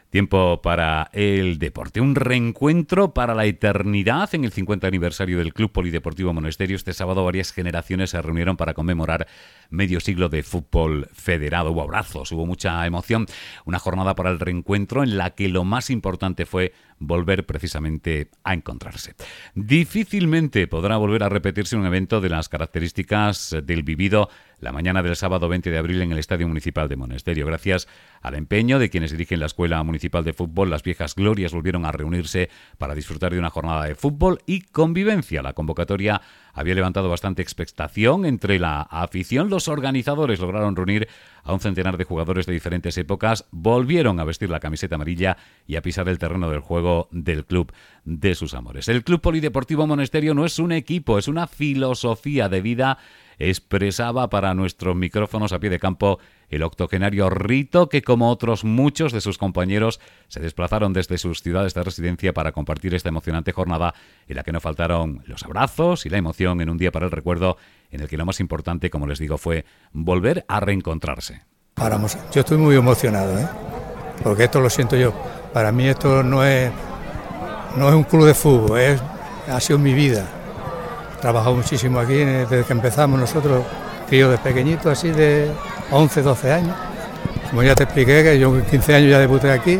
Tiempo para el deporte, un reencuentro para la eternidad en el 50 aniversario del Club Polideportivo Monesterio. Este sábado varias generaciones se reunieron para conmemorar medio siglo de fútbol federado. Hubo abrazos, hubo mucha emoción. Una jornada para el reencuentro en la que lo más importante fue volver precisamente a encontrarse. Difícilmente podrá volver a repetirse un evento de las características del vivido la mañana del sábado 20 de abril en el Estadio Municipal de Monesterio. Gracias al empeño de quienes dirigen la Escuela Municipal de Fútbol, las viejas glorias volvieron a reunirse para disfrutar de una jornada de fútbol y convivencia. La convocatoria había levantado bastante expectación entre la afición. Los organizadores lograron reunir a un centenar de jugadores de diferentes épocas, volvieron a vestir la camiseta amarilla y a pisar el terreno del juego del club de sus amores. El Club Polideportivo Monesterio no es un equipo, es una filosofía de vida, expresaba para nuestros micrófonos a pie de campo el octogenario Rito, que como otros muchos de sus compañeros se desplazaron desde sus ciudades de residencia para compartir esta emocionante jornada en la que no faltaron los abrazos y la emoción en un día para el recuerdo en el que lo más importante, como les digo, fue volver a reencontrarse. Yo estoy muy emocionado, porque esto lo siento yo. Para mí esto no es un club de fútbol, ha sido mi vida. He trabajado muchísimo aquí desde que empezamos nosotros, crío de pequeñito, así de 11, 12 años. Como ya te expliqué, que yo con 15 años ya debuté aquí.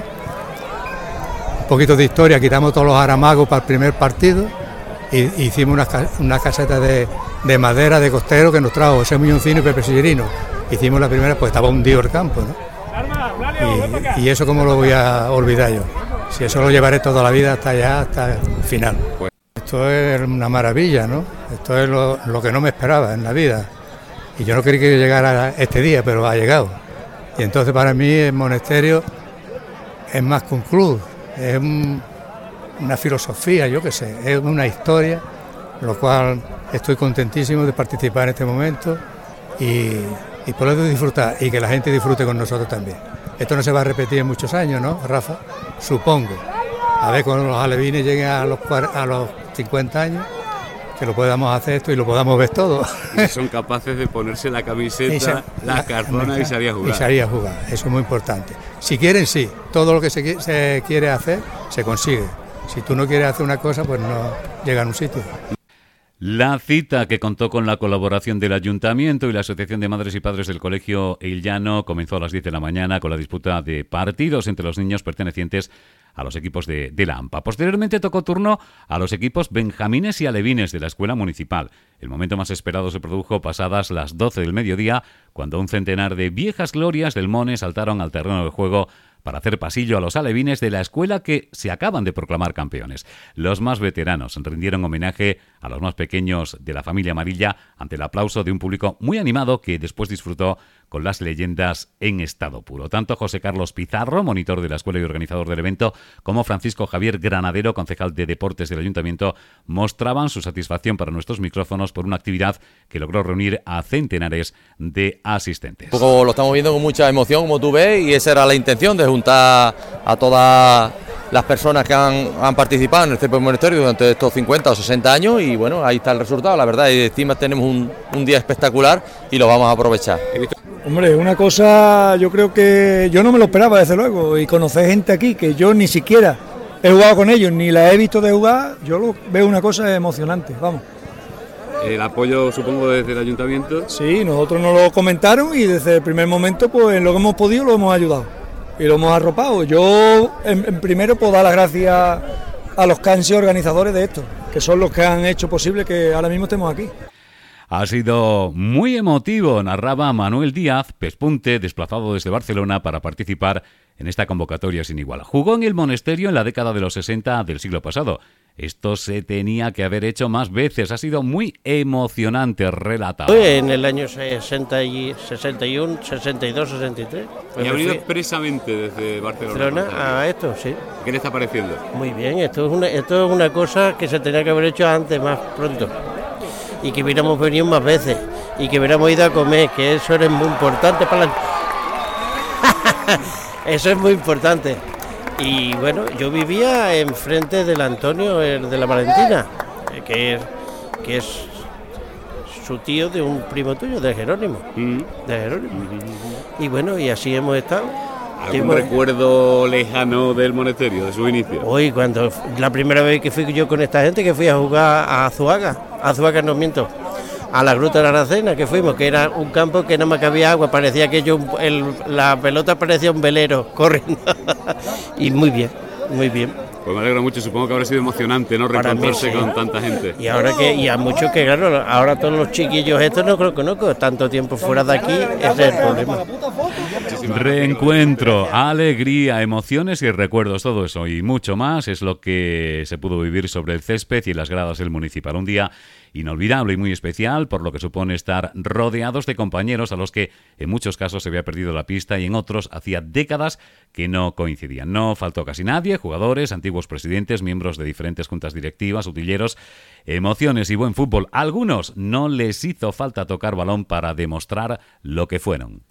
Un poquito de historia, quitamos todos los aramagos para el primer partido y hicimos unas casetas de madera de costero que nos trajo José Muñoncino y Pepe Sillerino. Hicimos la primera, pues estaba hundido el campo, ¿no? Y eso cómo lo voy a olvidar yo. Si eso lo llevaré toda la vida hasta el final. Esto es una maravilla, ¿no? Esto es lo que no me esperaba en la vida. Y yo no quería que llegara este día, pero ha llegado. Y entonces para mí el monasterio es más que un club, es una filosofía, yo qué sé, es una historia, lo cual estoy contentísimo de participar en este momento y poder disfrutar y que la gente disfrute con nosotros también. Esto no se va a repetir en muchos años, ¿no, Rafa? Supongo. A ver cuando los alevines lleguen a los 50 años, que lo podamos hacer esto y lo podamos ver todo. Y son capaces de ponerse la camiseta, la cartona y salir a jugar. Y salir a jugar, eso es muy importante. Si quieren, sí, todo lo que se quiere hacer, se consigue. Si tú no quieres hacer una cosa, pues no llega a un sitio. La cita, que contó con la colaboración del Ayuntamiento y la Asociación de Madres y Padres del Colegio El Llano, comenzó a las 10 de la mañana con la disputa de partidos entre los niños pertenecientes a los equipos de la AMPA. Posteriormente tocó turno a los equipos benjamines y alevines de la Escuela Municipal. El momento más esperado se produjo pasadas las 12 del mediodía, cuando un centenar de viejas glorias del Mone saltaron al terreno del juego para hacer pasillo a los alevines de la escuela que se acaban de proclamar campeones. Los más veteranos rindieron homenaje a los más pequeños de la familia amarilla ante el aplauso de un público muy animado que después disfrutó con las leyendas en estado puro. Tanto José Carlos Pizarro, monitor de la escuela y organizador del evento, como Francisco Javier Granadero, concejal de Deportes del Ayuntamiento, mostraban su satisfacción para nuestros micrófonos por una actividad que logró reunir a centenares de asistentes. Lo estamos viendo con mucha emoción, como tú ves, y esa era la intención, de juntar a todas las personas que han participado en el CEP Monasterio durante estos 50 o 60 años, y bueno, ahí está el resultado, la verdad, y encima tenemos un día espectacular y lo vamos a aprovechar. Hombre, una cosa, yo creo que yo no me lo esperaba, desde luego, y conocer gente aquí que yo ni siquiera he jugado con ellos, ni la he visto de jugar, yo veo una cosa emocionante, vamos. ¿El apoyo, supongo, desde el Ayuntamiento? Sí, nosotros nos lo comentaron y desde el primer momento, pues en lo que hemos podido lo hemos ayudado y lo hemos arropado. Yo, en primero, puedo dar las gracias a los que han sido organizadores de esto, que son los que han hecho posible que ahora mismo estemos aquí. Ha sido muy emotivo, narraba Manuel Díaz, pespunte, desplazado desde Barcelona para participar en esta convocatoria sin igual. Jugó en el Monasterio en la década de los 60 del siglo pasado. Esto se tenía que haber hecho más veces. Ha sido muy emocionante, relatado. En el año 61, 62, 63. ¿Y ha venido expresamente desde Barcelona a esto? Sí. ¿Qué le está pareciendo? Muy bien, esto es una cosa que se tenía que haber hecho antes, más pronto. Y que hubiéramos venido más veces. Y que hubiéramos ido a comer, que eso era muy importante para la... Eso es muy importante. Y bueno, yo vivía enfrente del Antonio, de la Valentina, que es su tío de un primo tuyo, de Jerónimo. Y bueno, y así hemos estado. ¿Algún recuerdo lejano del monasterio, de su inicio? Hoy, cuando la primera vez que fui yo con esta gente, que fui a jugar a Azuaga no miento, a la Gruta de la Aracena, que fuimos, que era un campo que no me cabía agua, parecía que la pelota parecía un velero corriendo. Y muy bien, muy bien. Pues me alegro mucho, supongo que habrá sido emocionante, ¿no? Reencontrarse con tanta gente. Y ahora y a muchos que, claro, ahora todos los chiquillos estos no los conozco, tanto tiempo fuera de aquí, ese es el problema. Reencuentro, alegría, emociones y recuerdos, todo eso y mucho más es lo que se pudo vivir sobre el césped y en las gradas del Municipal. Un día inolvidable y muy especial, por lo que supone estar rodeados de compañeros a los que en muchos casos se había perdido la pista y en otros hacía décadas que no coincidían. No faltó casi nadie, jugadores, antiguos presidentes, miembros de diferentes juntas directivas, utilleros, emociones y buen fútbol. A algunos no les hizo falta tocar balón para demostrar lo que fueron.